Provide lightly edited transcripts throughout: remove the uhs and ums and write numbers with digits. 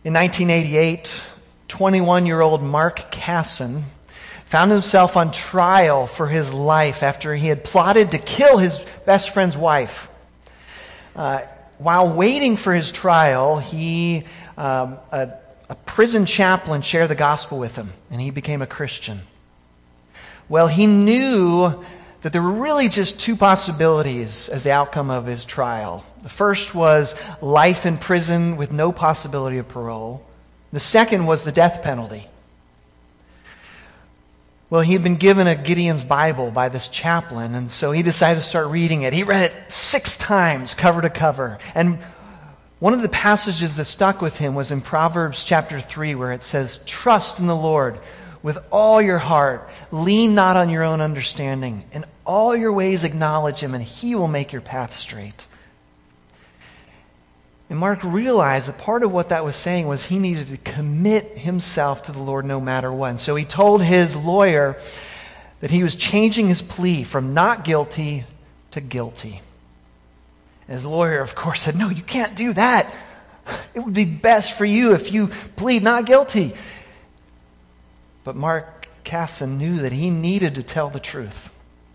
In 1988, 21-year-old Mark Casson found himself on trial for his life after he had plotted to kill his best friend's wife. While waiting for his trial, a prison chaplain shared the gospel with him, and he became a Christian. Well, he knew that there were really just two possibilities as the outcome of his trial. The first was life in prison with no possibility of parole. The second was the death penalty. Well, he had been given a Gideon's Bible by this chaplain, and so he decided to start reading it. He read it 6 times, cover to cover. And one of the passages that stuck with him was in Proverbs chapter 3, where it says, "Trust in the Lord with all your heart. Lean not on your own understanding. In all your ways acknowledge Him, and He will make your path straight." And Mark realized that part of what that was saying was he needed to commit himself to the Lord no matter what. And so he told his lawyer that he was changing his plea from not guilty to guilty. And his lawyer, of course, said, "No, you can't do that. It would be best for you if you plead not guilty." But Mark Casson knew that he needed to tell the truth.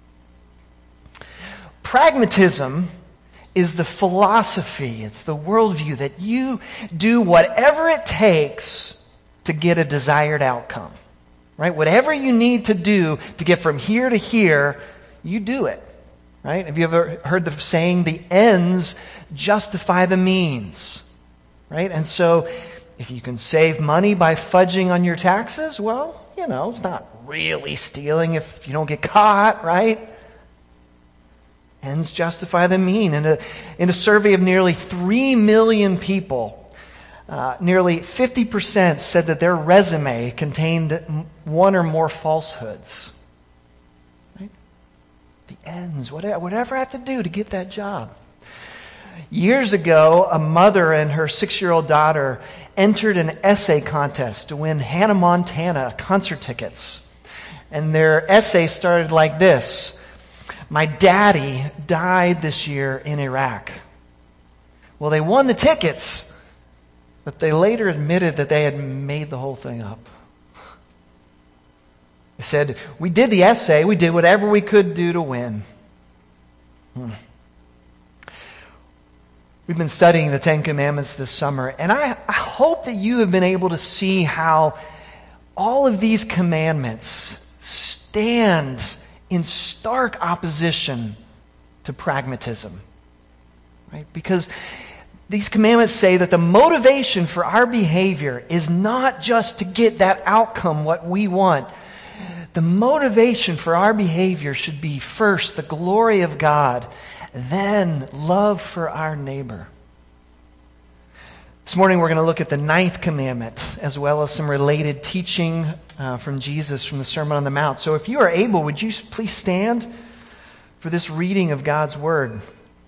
Pragmatism is the philosophy, it's the worldview that you do whatever it takes to get a desired outcome. Right? Whatever you need to do to get from here to here, you do it. Right? Have you ever heard the saying, the ends justify the means? Right? And so, if you can save money by fudging on your taxes, well, it's not really stealing if you don't get caught, right? Ends justify the mean. In a survey of nearly 3 million people, nearly 50% said that their resume contained one or more falsehoods. Right? The ends, whatever I have to do to get that job. Years ago, a mother and her 6-year-old daughter entered an essay contest to win Hannah Montana concert tickets. And their essay started like this: "My daddy died this year in Iraq." Well, they won the tickets, but they later admitted that they had made the whole thing up. They said, "We did the essay, we did whatever we could do to win." We've been studying the Ten Commandments this summer, and I hope that you have been able to see how all of these commandments stand in stark opposition to pragmatism. Right? Because these commandments say that the motivation for our behavior is not just to get that outcome, what we want. The motivation for our behavior should be first the glory of God, then love for our neighbor. This morning we're going to look at the 9th commandment, as well as some related teaching from Jesus from the Sermon on the Mount. So if you are able, would you please stand for this reading of God's Word?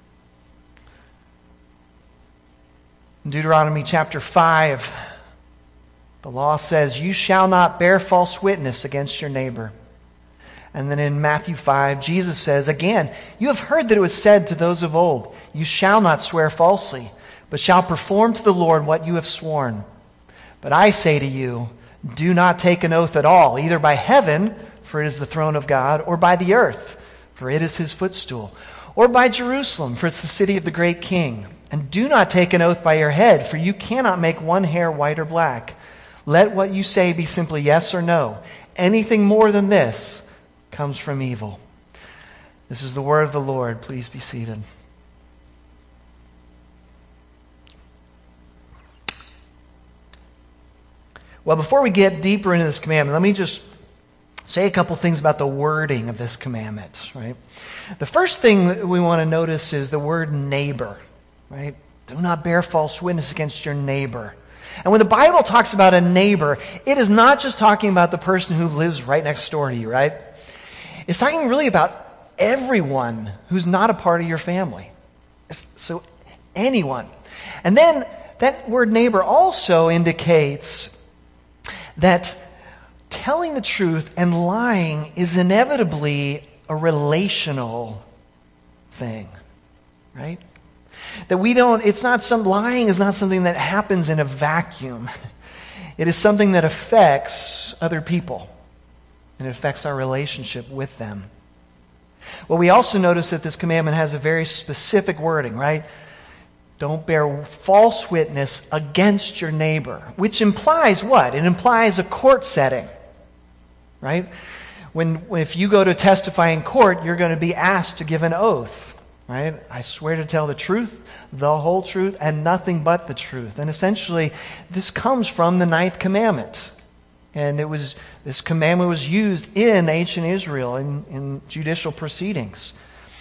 In Deuteronomy chapter 5, the law says, "You shall not bear false witness against your neighbor." And then in Matthew 5, Jesus says, again, "You have heard that it was said to those of old, 'You shall not swear falsely, but shall perform to the Lord what you have sworn.' But I say to you, do not take an oath at all, either by heaven, for it is the throne of God, or by the earth, for it is His footstool, or by Jerusalem, for it's the city of the great King. And do not take an oath by your head, for you cannot make one hair white or black. Let what you say be simply yes or no. Anything more than this comes from evil." This is the word of the Lord. Please be seated. Well, before we get deeper into this commandment, let me just say a couple things about the wording of this commandment, right? The first thing that we want to notice is the word neighbor, right? Do not bear false witness against your neighbor. And when the Bible talks about a neighbor, it is not just talking about the person who lives right next door to you, right? It's talking really about everyone who's not a part of your family. So anyone. And then that word neighbor also indicates that telling the truth and lying is inevitably a relational thing, right? That lying is not something that happens in a vacuum. It is something that affects other people. And it affects our relationship with them. Well, we also notice that this commandment has a very specific wording, right? Don't bear false witness against your neighbor. Which implies what? It implies a court setting, right? If you go to testify in court, you're going to be asked to give an oath, right? I swear to tell the truth, the whole truth, and nothing but the truth. And essentially, this comes from the 9th commandment. And this commandment was used in ancient Israel in judicial proceedings.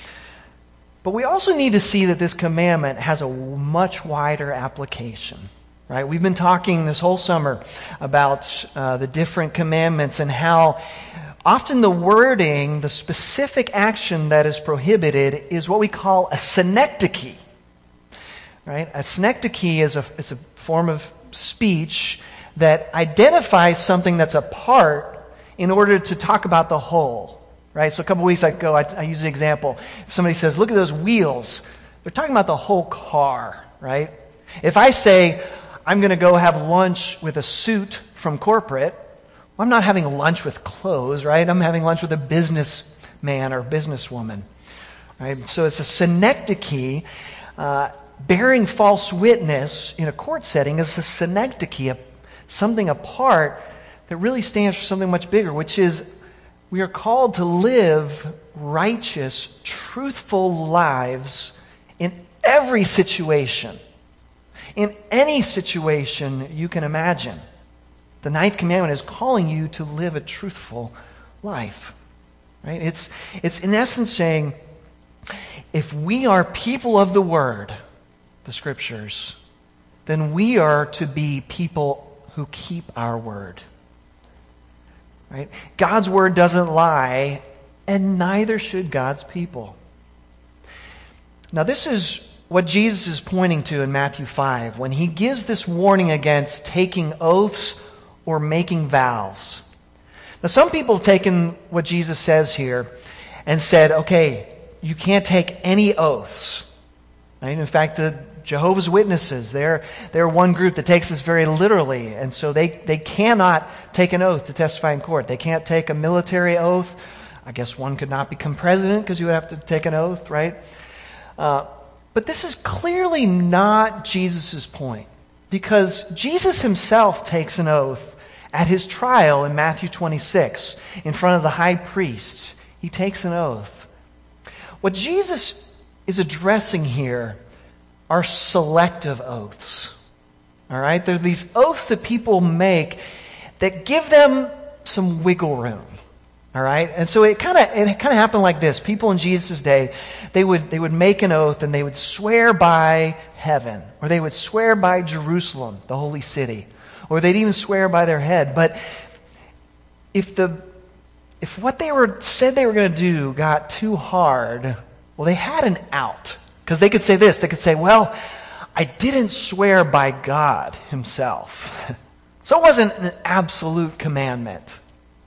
But we also need to see that this commandment has a much wider application. Right? We've been talking this whole summer about the different commandments and how often the wording, the specific action that is prohibited, is what we call a synecdoche. Right? A synecdoche is a form of speech that identifies something that's a part in order to talk about the whole. Right? So a couple weeks ago, I used an example. If somebody says, look at those wheels, they're talking about the whole car. Right? If I say, I'm going to go have lunch with a suit from corporate, well, I'm not having lunch with clothes, right? I'm having lunch with a businessman or businesswoman. Right? So it's a synecdoche. Bearing false witness in a court setting is a synecdoche, something apart that really stands for something much bigger, which is we are called to live righteous, truthful lives in every situation. In any situation you can imagine. The 9th commandment is calling you to live a truthful life. Right? It's in essence saying, if we are people of the Word, the Scriptures, then we are to be people who keep our word. Right? God's word doesn't lie, and neither should God's people. Now this is what Jesus is pointing to in Matthew 5 when he gives this warning against taking oaths or making vows. Now some people have taken what Jesus says here and said, okay, you can't take any oaths. Right? In fact, the Jehovah's Witnesses, they're one group that takes this very literally, and so they cannot take an oath to testify in court. They can't take a military oath. I guess one could not become president because you would have to take an oath, right? But this is clearly not Jesus' point, because Jesus himself takes an oath at his trial in Matthew 26 in front of the high priest. He takes an oath. What Jesus is addressing here are selective oaths. All right? They're these oaths that people make that give them some wiggle room. All right? And so it kind of happened like this. People in Jesus' day, they would make an oath and they would swear by heaven, or they would swear by Jerusalem, the holy city, or they'd even swear by their head. But if what they said they were going to do got too hard, well, they had an out. Because they could say this. They could say, well, I didn't swear by God himself. So it wasn't an absolute commandment.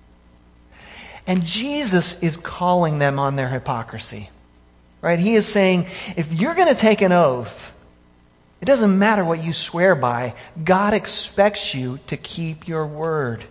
And Jesus is calling them on their hypocrisy. Right? He is saying, if you're going to take an oath, it doesn't matter what you swear by. God expects you to keep your word.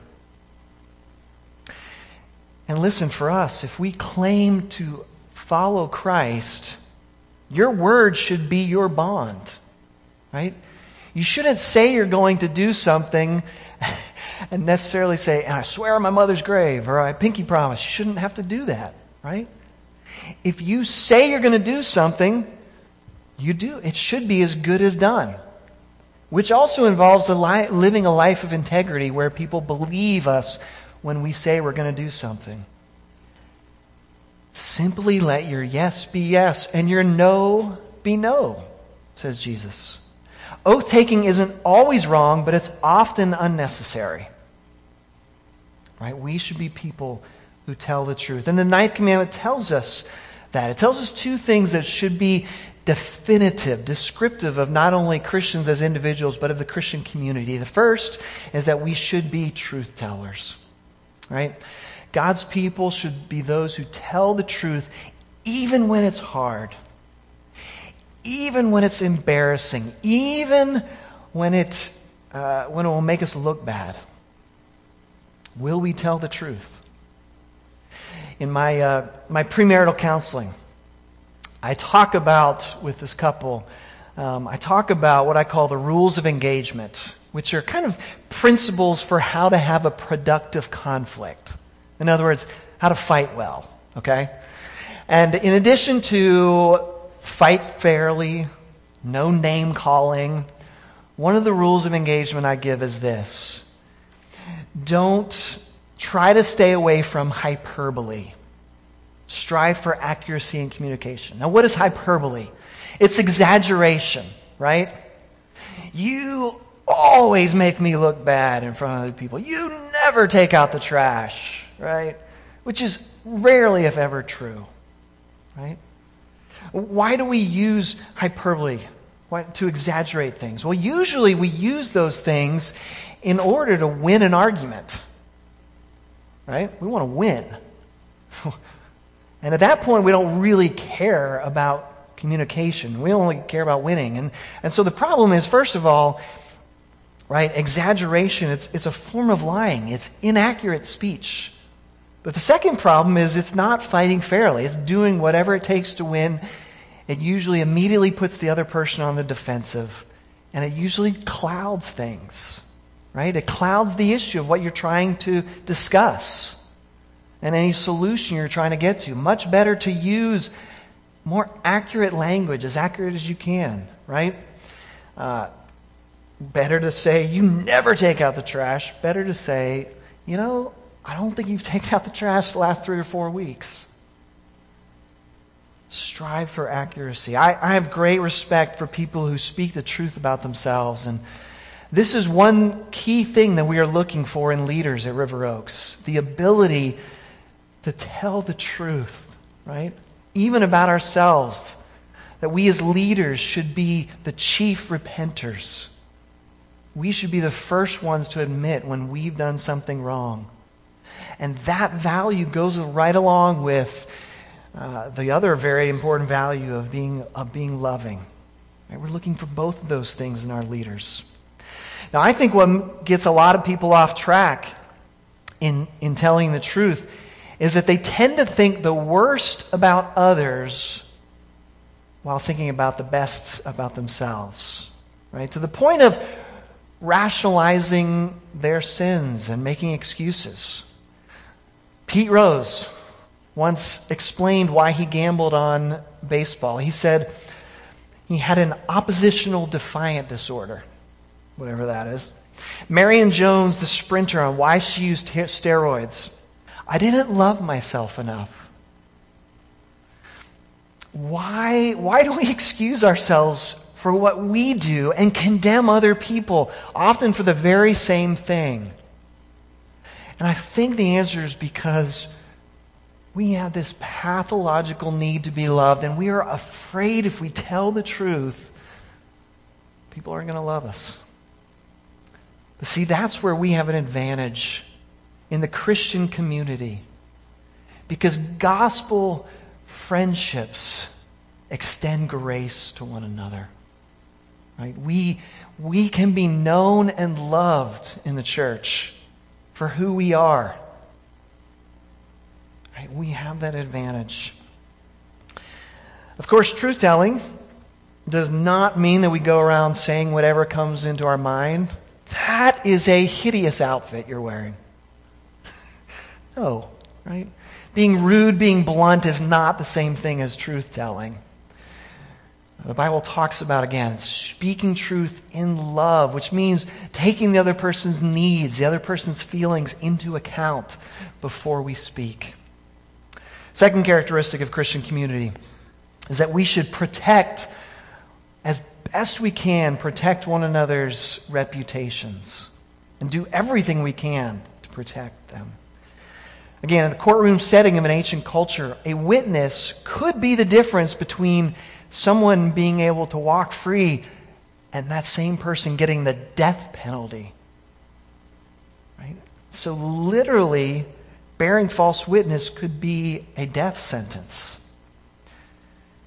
And listen, for us, if we claim to follow Christ, your word should be your bond, right? You shouldn't say you're going to do something and necessarily say, I swear on my mother's grave, or I pinky promise. You shouldn't have to do that, right? If you say you're going to do something, you do. It should be as good as done, which also involves living a life of integrity where people believe us when we say we're going to do something. Simply let your yes be yes and your no be no, says Jesus. Oath-taking isn't always wrong, but it's often unnecessary. Right? We should be people who tell the truth. And the 9th commandment tells us that. It tells us two things that should be definitive, descriptive of not only Christians as individuals, but of the Christian community. The first is that we should be truth tellers. Right? God's people should be those who tell the truth even when it's hard. even when it's embarrassing, even when it will make us look bad? Will we tell the truth? In my premarital counseling, I talk about, with this couple, I talk about what I call the rules of engagement, which are kind of principles for how to have a productive conflict. In other words, how to fight well, okay? And in addition to fight fairly, no name calling, one of the rules of engagement I give is this: don't try to stay away from hyperbole. Strive for accuracy in communication. Now, what is hyperbole? It's exaggeration, right? You always make me look bad in front of other people. You never take out the trash, right? Which is rarely, if ever, true, right? Why do we use hyperbole? To exaggerate things? Well, usually we use those things in order to win an argument, right? We want to win. And at that point, we don't really care about communication. We only care about winning. And so the problem is, first of all, right, exaggeration, it's a form of lying. It's inaccurate speech. But the second problem is it's not fighting fairly. It's doing whatever it takes to win. It usually immediately puts the other person on the defensive. And it usually clouds things, right? It clouds the issue of what you're trying to discuss and any solution you're trying to get to. Much better to use more accurate language, as accurate as you can, right? Better to say, you never take out the trash. Better to say, I don't think you've taken out the trash the last 3 or 4 weeks. Strive for accuracy. I have great respect for people who speak the truth about themselves. And this is one key thing that we are looking for in leaders at River Oaks. The ability to tell the truth, right? Even about ourselves. That we as leaders should be the chief repenters. We should be the first ones to admit when we've done something wrong. And that value goes right along with the other very important value of being loving. Right? We're looking for both of those things in our leaders. Now, I think what gets a lot of people off track in telling the truth is that they tend to think the worst about others while thinking about the best about themselves. Right? To the point of rationalizing their sins and making excuses. Pete Rose once explained why he gambled on baseball. He said he had an oppositional defiant disorder, whatever that is. Marion Jones, the sprinter, on why she used steroids. I didn't love myself enough. Why do we excuse ourselves for what we do and condemn other people, often for the very same thing? And I think the answer is because we have this pathological need to be loved, and we are afraid if we tell the truth, people aren't going to love us. But see, that's where we have an advantage in the Christian community. Because gospel friendships extend grace to one another. Right? We can be known and loved in the church for who we are. Right? We have that advantage. Of course, truth-telling does not mean that we go around saying whatever comes into our mind. That is a hideous outfit you're wearing. No, right? Being rude, being blunt is not the same thing as truth-telling. The Bible talks about, again, speaking truth in love, which means taking the other person's needs, the other person's feelings into account before we speak. Second characteristic of Christian community is that we should protect, as best we can, protect one another's reputations and do everything we can to protect them. Again, in the courtroom setting of an ancient culture, a witness could be the difference between someone being able to walk free and that same person getting the death penalty. Right? So literally, bearing false witness could be a death sentence.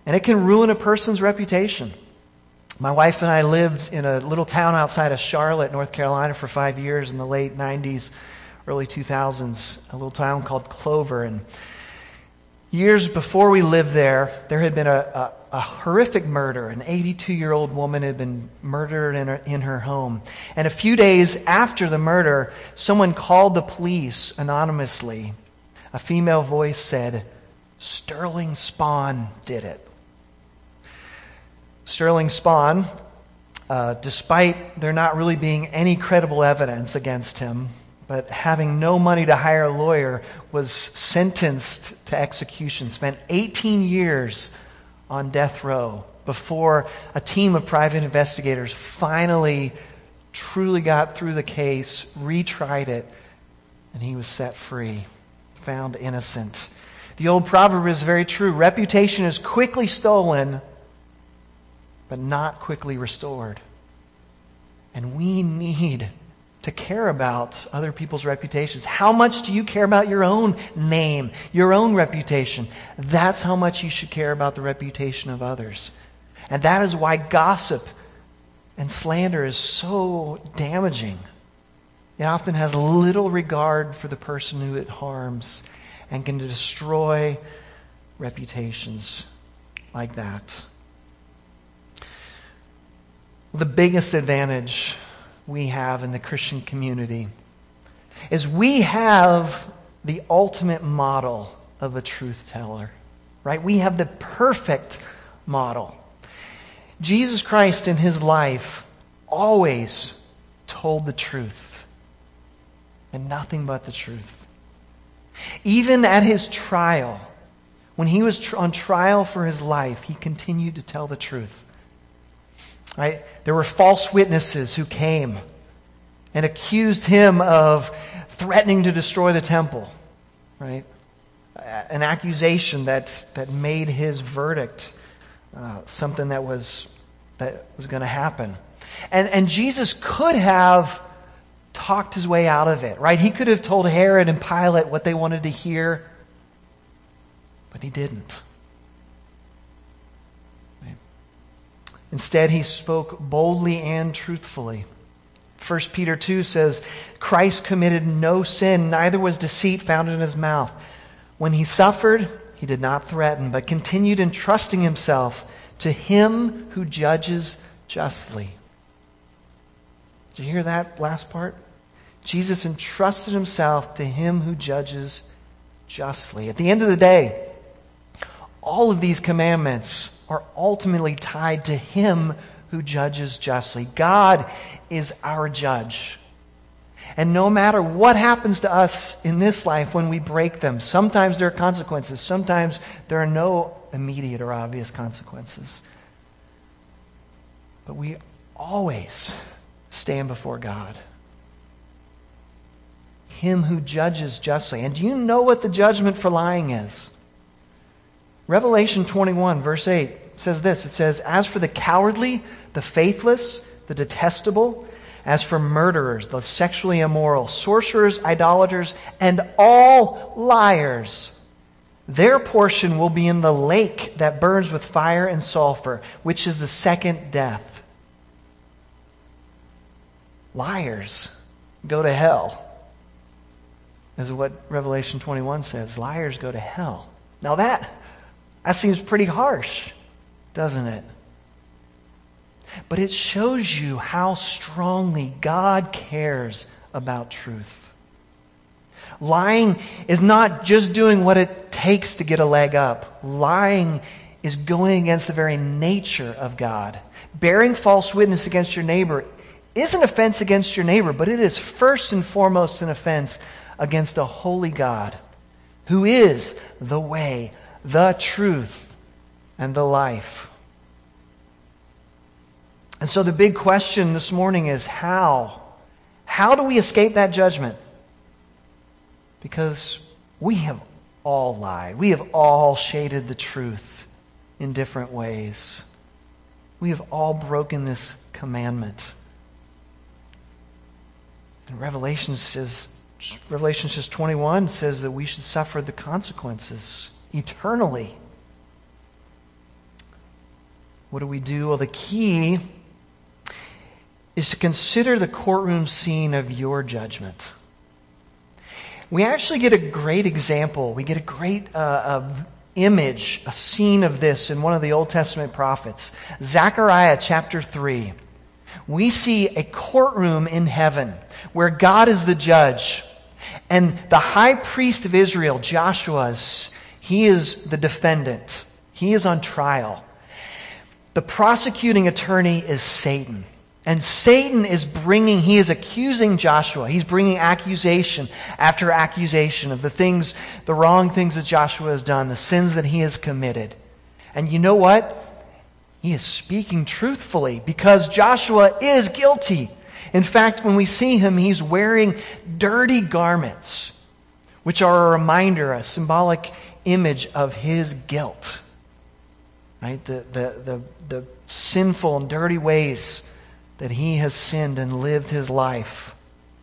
And it can ruin a person's reputation. My wife and I lived in a little town outside of Charlotte, North Carolina for 5 years in the late 90s, early 2000s, a little town called Clover. And years before we lived there had been a horrific murder. An 82-year-old woman had been murdered in her home. And a few days after the murder, someone called the police anonymously. A female voice said, "Sterling Spawn did it." Sterling Spawn, despite there not really being any credible evidence against him, but having no money to hire a lawyer, was sentenced to execution, spent 18 years on death row before a team of private investigators finally truly got through the case, retried it, and he was set free, found innocent. The old proverb is very true. Reputation is quickly stolen, but not quickly restored. And we need to care about other people's reputations. How much do you care about your own name, your own reputation? That's how much you should care about the reputation of others. And that is why gossip and slander is so damaging. It often has little regard for the person who it harms and can destroy reputations like that. The biggest advantage we have in the Christian community is we have the ultimate model of a truth teller, right? We have the perfect model. Jesus Christ in his life always told the truth and nothing but the truth. Even at his trial, when he was on trial for his life, he continued to tell the truth. Right? There were false witnesses who came and accused him of threatening to destroy the temple. Right? An accusation that made his verdict something that was going to happen. And Jesus could have talked his way out of it. Right? He could have told Herod and Pilate what they wanted to hear, but he didn't. Instead, he spoke boldly and truthfully. 1 Peter 2 says, Christ committed no sin, neither was deceit found in his mouth. When he suffered, he did not threaten, but continued entrusting himself to him who judges justly. Did you hear that last part? Jesus entrusted himself to him who judges justly. At the end of the day, all of these commandments are ultimately tied to him who judges justly. God is our judge. And no matter what happens to us in this life when we break them, sometimes there are consequences. Sometimes there are no immediate or obvious consequences. But we always stand before God. Him who judges justly. And do you know what the judgment for lying is? Revelation 21, verse 8 says this. It says, as for the cowardly, the faithless, the detestable, as for murderers, the sexually immoral, sorcerers, idolaters, and all liars, their portion will be in the lake that burns with fire and sulfur, which is the second death. Liars go to hell, is what Revelation 21 says. Liars go to hell. Now that seems pretty harsh, doesn't it? But it shows you how strongly God cares about truth. Lying is not just doing what it takes to get a leg up. Lying is going against the very nature of God. Bearing false witness against your neighbor is an offense against your neighbor, but it is first and foremost an offense against a holy God who is the way, the truth, and the life. And so the big question this morning is how? How do we escape that judgment? Because we have all lied. We have all shaded the truth in different ways. We have all broken this commandment. And Revelation 21 says that we should suffer the consequences eternally. What do we do? Well, the key is to consider the courtroom scene of your judgment. We actually get a great example. We get a great image, a scene of this in one of the Old Testament prophets. Zechariah chapter 3. We see a courtroom in heaven where God is the judge. And the high priest of Israel, Joshua, he is the defendant. He is on trial. The prosecuting attorney is Satan. And Satan he is accusing Joshua. He's bringing accusation after accusation of the wrong things that Joshua has done, the sins that he has committed. And you know what? He is speaking truthfully because Joshua is guilty. In fact, when we see him, he's wearing dirty garments, which are a reminder, a symbolic image of his guilt. Right? The sinful and dirty ways that he has sinned and lived his life.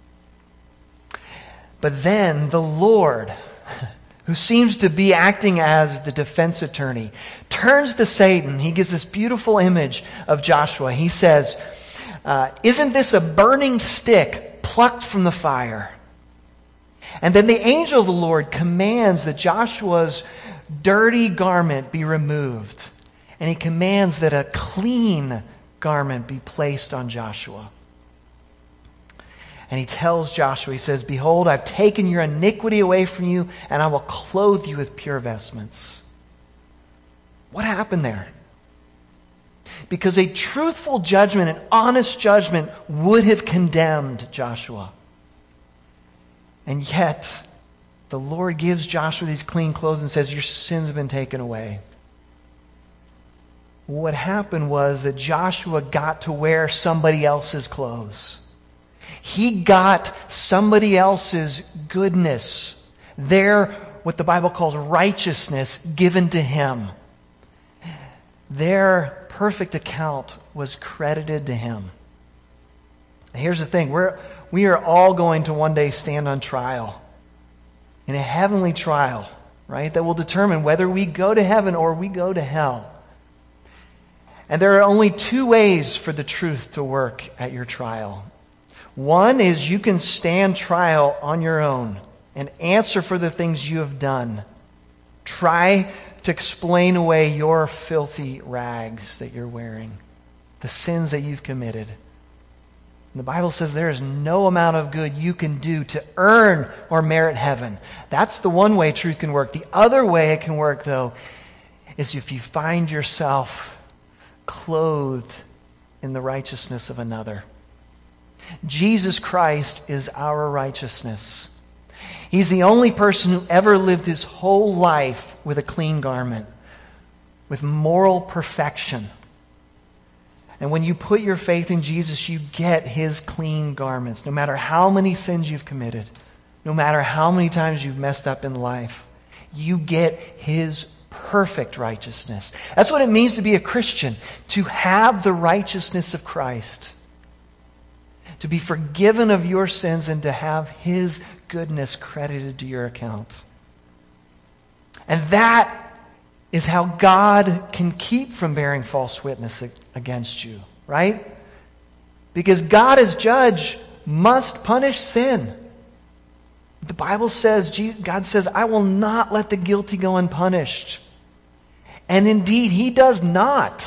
But then the Lord, who seems to be acting as the defense attorney, turns to Satan. He gives this beautiful image of Joshua. He says, isn't this a burning stick plucked from the fire? And then the angel of the Lord commands that Joshua's dirty garment be removed. And he commands that a clean garment be placed on Joshua. And he tells Joshua, he says, behold, I've taken your iniquity away from you, and I will clothe you with pure vestments. What happened there? Because a truthful judgment, an honest judgment, would have condemned Joshua. And yet, the Lord gives Joshua these clean clothes and says, your sins have been taken away. What happened was that Joshua got to wear somebody else's clothes. He got somebody else's goodness, what the Bible calls righteousness, given to him. Their perfect account was credited to him. Here's the thing, we are all going to one day stand on trial, in a heavenly trial, right? That will determine whether we go to heaven or we go to hell. And there are only two ways for the truth to work at your trial. One is you can stand trial on your own and answer for the things you have done. Try to explain away your filthy rags that you're wearing, the sins that you've committed. And the Bible says there is no amount of good you can do to earn or merit heaven. That's the one way truth can work. The other way it can work, though, is if you find yourself clothed in the righteousness of another. Jesus Christ is our righteousness. He's the only person who ever lived his whole life with a clean garment, with moral perfection. And when you put your faith in Jesus, you get his clean garments, no matter how many sins you've committed, no matter how many times you've messed up in life. You get his perfect righteousness. That's what it means to be a Christian, to have the righteousness of Christ, to be forgiven of your sins and to have his goodness credited to your account. And that is how God can keep from bearing false witness against you, right? Because God as judge must punish sin. The Bible says, God says, I will not let the guilty go unpunished. And indeed, he does not.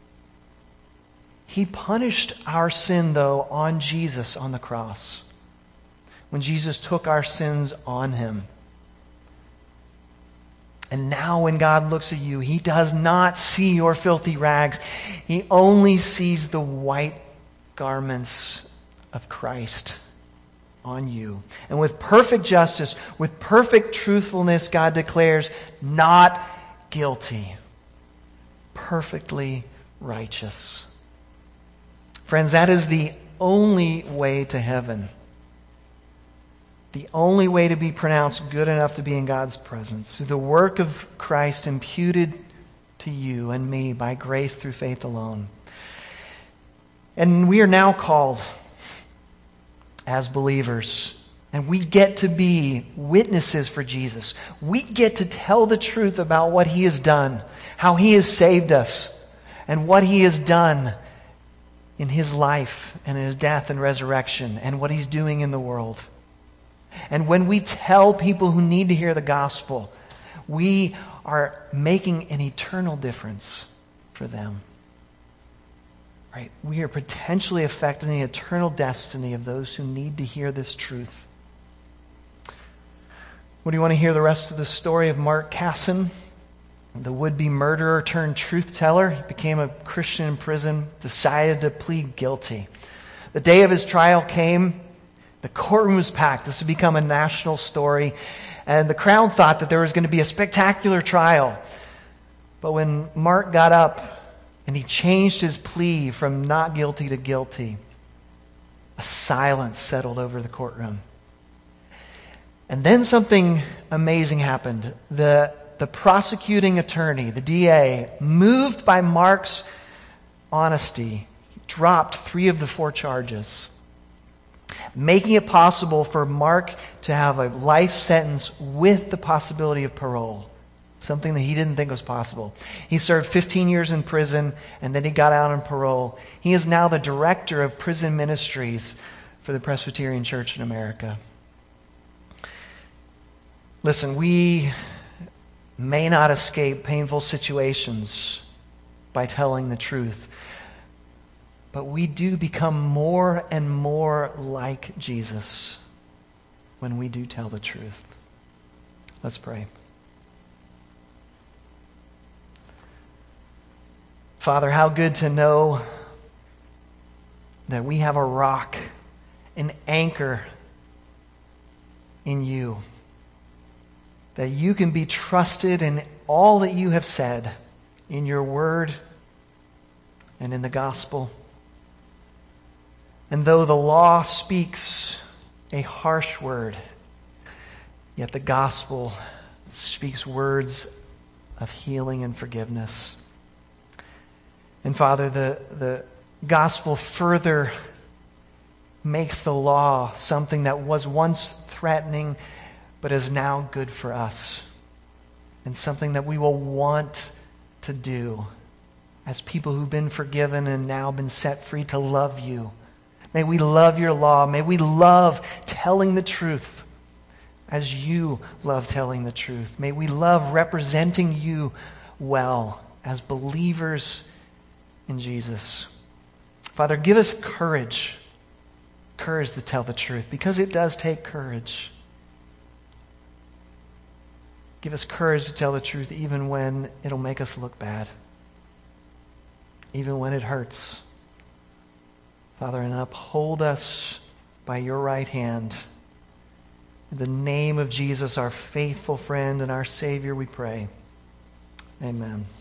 He punished our sin, though, on Jesus on the cross, when Jesus took our sins on him. And now when God looks at you, he does not see your filthy rags. He only sees the white garments of Christ on you. And with perfect justice, with perfect truthfulness, God declares, not guilty. Perfectly righteous. Friends, that is the only way to heaven. The only way to be pronounced good enough to be in God's presence, through the work of Christ imputed to you and me by grace through faith alone. And we are now called as believers, and we get to be witnesses for Jesus. We get to tell the truth about what he has done, how he has saved us, and what he has done in his life and in his death and resurrection and what he's doing in the world. And when we tell people who need to hear the gospel, we are making an eternal difference for them. Right? We are potentially affecting the eternal destiny of those who need to hear this truth. What do you want to hear the rest of the story of Mark Casson? The would-be murderer turned truth teller. He became a Christian in prison, decided to plead guilty. The day of his trial came. The courtroom was packed. This had become a national story. And the crowd thought that there was going to be a spectacular trial. But when Mark got up and he changed his plea from not guilty to guilty, a silence settled over the courtroom. And then something amazing happened. The prosecuting attorney, the DA, moved by Mark's honesty, dropped 3 of the 4 charges, making it possible for Mark to have a life sentence with the possibility of parole, something that he didn't think was possible. He served 15 years in prison, and then he got out on parole. He is now the director of prison ministries for the Presbyterian Church in America. Listen, we may not escape painful situations by telling the truth, but we do become more and more like Jesus when we do tell the truth. Let's pray. Father, how good to know that we have a rock, an anchor in you. That you can be trusted in all that you have said in your word and in the gospel. And though the law speaks a harsh word, yet the gospel speaks words of healing and forgiveness. And Father, the gospel further makes the law something that was once threatening but is now good for us, and something that we will want to do as people who've been forgiven and now been set free to love you. May we love your law. May we love telling the truth as you love telling the truth. May we love representing you well as believers in Jesus. Father, give us courage to tell the truth, because it does take courage. Give us courage to tell the truth even when it'll make us look bad, even when it hurts. Father, and uphold us by your right hand. In the name of Jesus, our faithful friend and our Savior, we pray. Amen.